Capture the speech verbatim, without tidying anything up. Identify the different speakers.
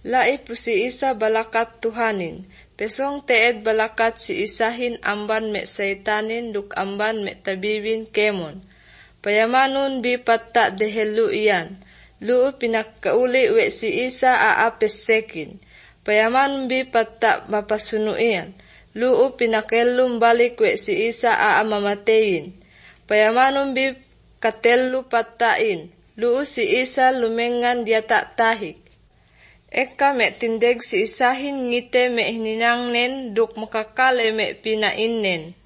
Speaker 1: Laip si Isa balakat Tuhanin, pesong teed balakat si Isahin amban me saitanin duk amban me tabibin kemon. Payamanon bi patta dehelu iyan, luu pinakauli we si Isa aapesekin. Payamanon bi patta mapasunuian, luu pinakelum balik we si Isa aamamatein. Payamanon bi katelu patain, luu si Isa lumengan dia tak tahik. Eka me tindeg si Isahin ngite me hininangnen duk makakale me pinainnen.